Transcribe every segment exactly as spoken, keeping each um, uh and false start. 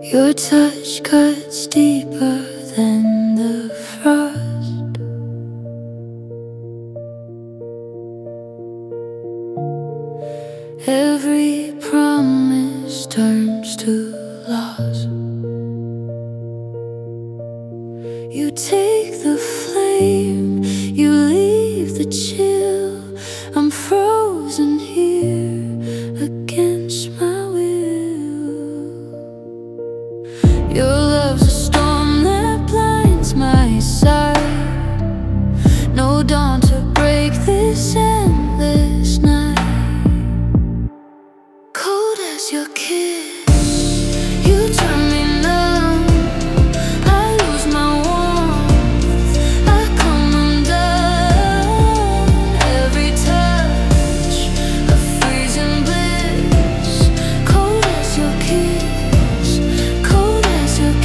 Your touch cuts deeper than the frost. Every promise turns to loss. You take the flame, you leave the chill. I'm frozen here against my will. Your love's a storm that blinds my sight. No dawn to break this endless night. Cold as your kiss, you turn me numb. I lose my warmth, I come undone. Every touch, a freezing bliss. Cold as your kiss, cold as your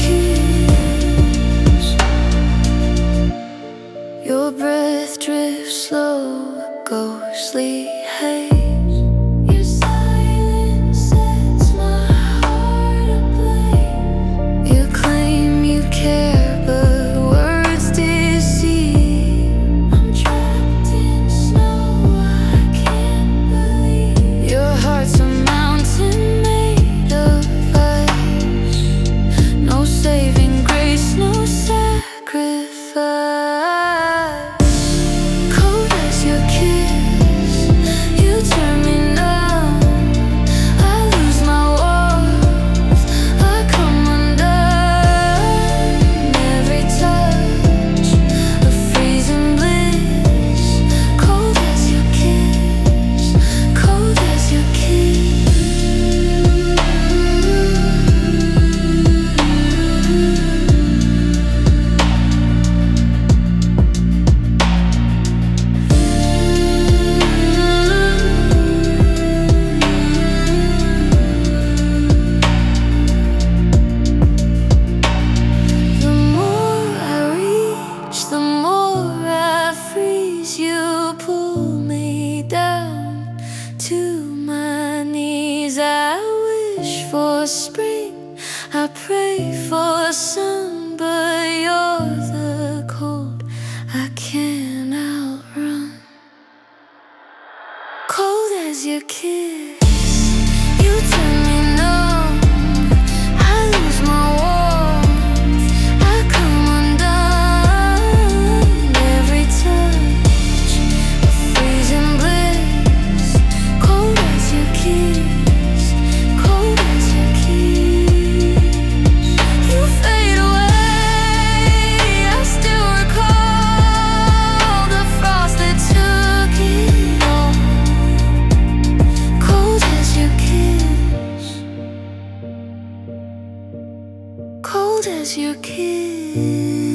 kiss. Your breath drifts slow, a ghostly haze. Your silence sets my heart ablaze. You claim you care, but words deceive. I'm trapped in snow, I can't believe. Your heart's a mountain made of ice. No saving grace, no sacrifice. Cold as your kiss, you turn me numb. I lose my warmth, I come undone. Every touch, a freezing bliss. Cold as your kiss, cold as your The more I reach, the more I freeze. You pull me down to my knees. I wish for spring, I pray for sun, but you're the cold I can't outrun. Cold as your kiss, you turn me numb. I lose my warmth, I come undone. Every touch, a freezing bliss. Cold as your kiss, cold as your kiss. You fade away, I still recall the frost that took it all. Cold as your kiss, cold as your kiss.